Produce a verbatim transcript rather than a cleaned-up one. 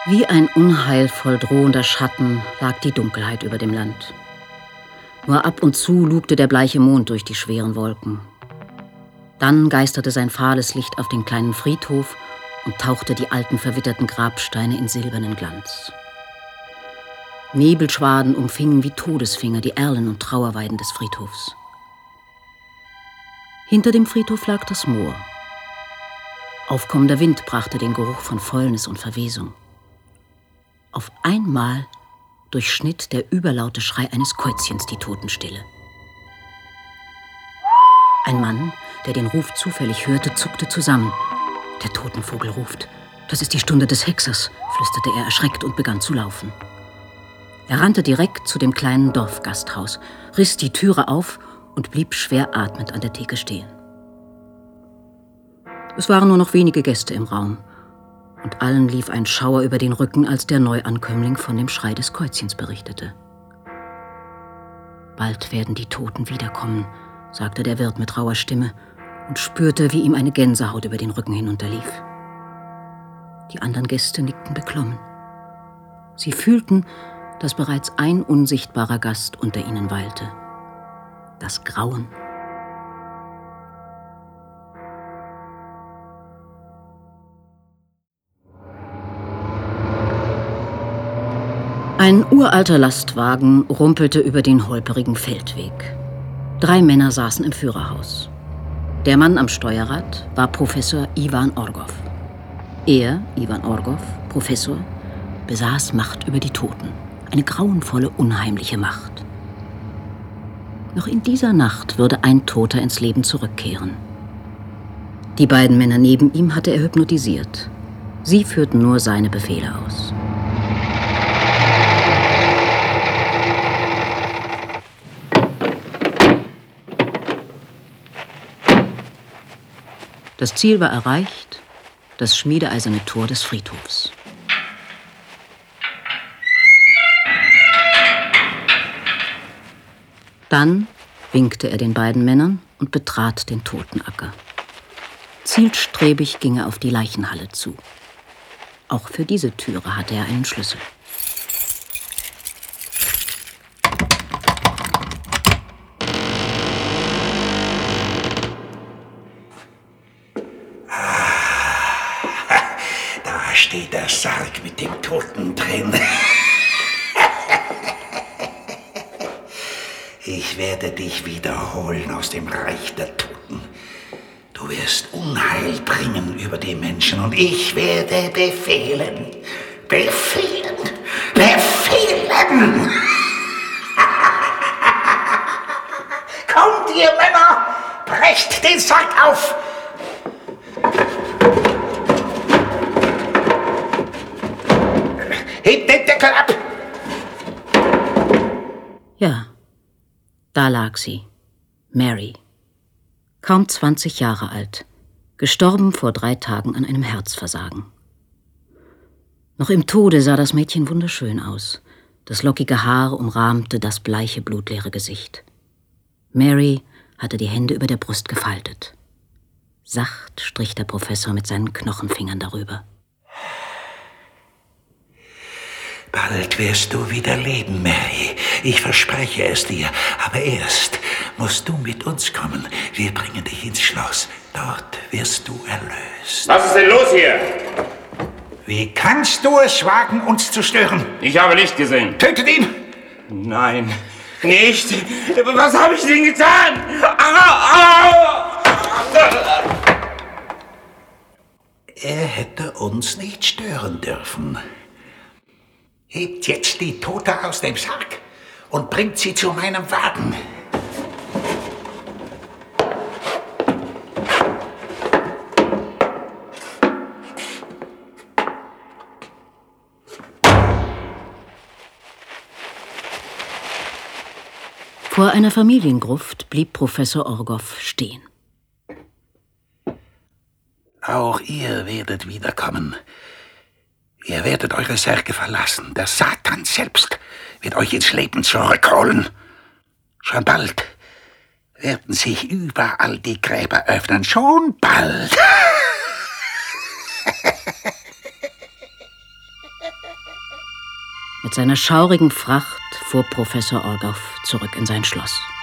Wie ein unheilvoll drohender Schatten lag die Dunkelheit über dem Land. Nur ab und zu lugte der bleiche Mond durch die schweren Wolken. Dann geisterte sein fahles Licht auf den kleinen Friedhof und tauchte die alten verwitterten Grabsteine in silbernen Glanz. Nebelschwaden umfingen wie Todesfinger die Erlen und Trauerweiden des Friedhofs. Hinter dem Friedhof lag das Moor. Aufkommender Wind brachte den Geruch von Fäulnis und Verwesung. Auf einmal durchschnitt der überlaute Schrei eines Käuzchens die Totenstille. Ein Mann, der den Ruf zufällig hörte, zuckte zusammen. Der Totenvogel ruft. Das ist die Stunde des Hexers, flüsterte er erschreckt und begann zu laufen. Er rannte direkt zu dem kleinen Dorfgasthaus, riss die Türe auf und blieb schwer atmend an der Theke stehen. Es waren nur noch wenige Gäste im Raum. Und allen lief ein Schauer über den Rücken, als der Neuankömmling von dem Schrei des Käuzchens berichtete. Bald werden die Toten wiederkommen, sagte der Wirt mit rauer Stimme und spürte, wie ihm eine Gänsehaut über den Rücken hinunterlief. Die anderen Gäste nickten beklommen. Sie fühlten, dass bereits ein unsichtbarer Gast unter ihnen weilte. Das Grauen. Ein uralter Lastwagen rumpelte über den holperigen Feldweg. Drei Männer saßen im Führerhaus. Der Mann am Steuerrad war Professor Iwan Orgov. Er, Iwan Orgov, Professor, besaß Macht über die Toten. Eine grauenvolle, unheimliche Macht. Noch in dieser Nacht würde ein Toter ins Leben zurückkehren. Die beiden Männer neben ihm hatte er hypnotisiert. Sie führten nur seine Befehle aus. Das Ziel war erreicht, das schmiedeeiserne Tor des Friedhofs. Dann winkte er den beiden Männern und betrat den Totenacker. Zielstrebig ging er auf die Leichenhalle zu. Auch für diese Türe hatte er einen Schlüssel. Da steht der Sarg mit dem Toten drin. Ich werde dich wiederholen aus dem Reich der Toten. Du wirst Unheil bringen über die Menschen und ich werde befehlen, befehlen, befehlen. Kommt ihr Männer, brecht den Sarg auf. Hebt den Deckel ab. Ja. Da lag sie, Mary, kaum zwanzig Jahre alt, gestorben vor drei Tagen an einem Herzversagen. Noch im Tode sah das Mädchen wunderschön aus. Das lockige Haar umrahmte das bleiche, blutleere Gesicht. Mary hatte die Hände über der Brust gefaltet. Sacht strich der Professor mit seinen Knochenfingern darüber. Bald wirst du wieder leben, Mary. Ich verspreche es dir. Aber erst musst du mit uns kommen. Wir bringen dich ins Schloss. Dort wirst du erlöst. Was ist denn los hier? Wie kannst du es wagen, uns zu stören? Ich habe Licht gesehen. Tötet ihn! Nein, nicht. Was habe ich denn getan? Au, au. Er hätte uns nicht stören dürfen. Hebt jetzt die Tote aus dem Sarg und bringt sie zu meinem Wagen. Vor einer Familiengruft blieb Professor Orgov stehen. Auch ihr werdet wiederkommen. Ihr werdet eure Särge verlassen. Der Satan selbst wird euch ins Leben zurückholen. Schon bald werden sich überall die Gräber öffnen. Schon bald. Mit seiner schaurigen Fracht fuhr Professor Orgoff zurück in sein Schloss.